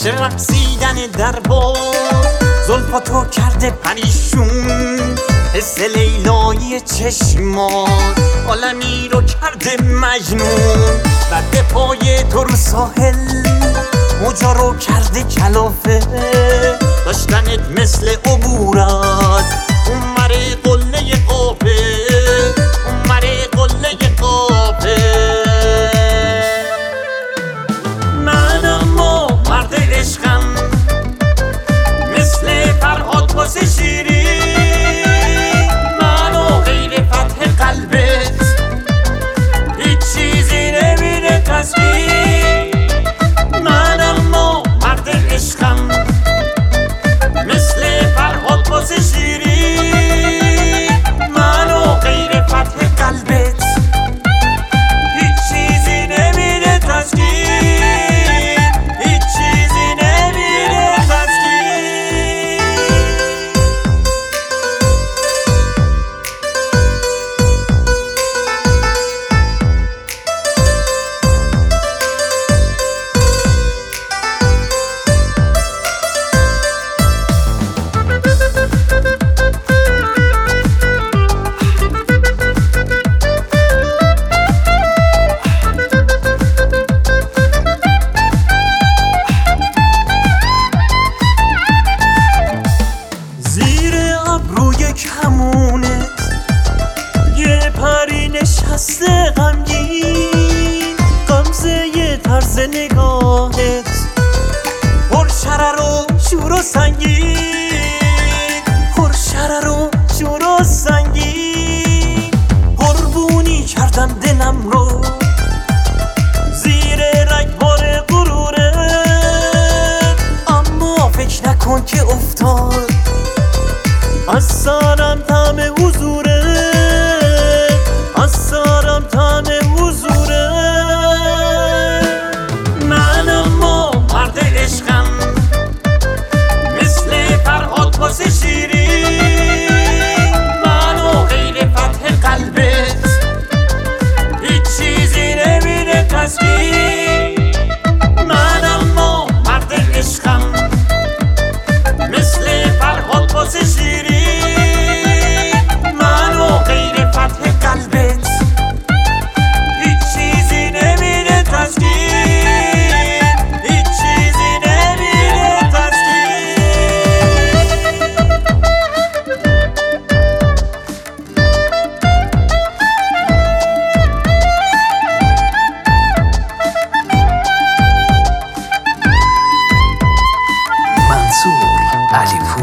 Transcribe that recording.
که رقصیدن در باد زلفاتو کرده پریشون، حس لیلایی چشمات عالمی رو کرده مجنون. رد پای تو رو ساحل موجا رو کرده کلافه، داشتنت مثل عبور از اون مره قله قابه، اون مره قله قابه. من اما مرد عشقم مثل فرهاد واسه شیری، منو غیر فتح قلبت هیچ چیزی نمیره تصویر. من اما مرد عشقم مثل فرهاد واسه شیری، منو غیر فتح قلبت هیچ چیزی نمیره تسکین، هیچ چیزی نمیره تسکین. کمونت یه پری نشسته غمگین، غمزه یه طرز نگاهت پر شرر و شور و سنگین، پر شرر و شور و سنگین. قربونی کردم دلم رو زیر رگبار غرورت، اما فکر نکن که افتاد از سرم طعم حضوره، از سرم طعم حضوره. من اما مرد عشقم مثل فرهاد واسه شیری، منو غیر فتح قلبت هیچ چیزی نمیره تسکین. من اما مرد عشقم مثل فرهاد واسه شیری، علی پور.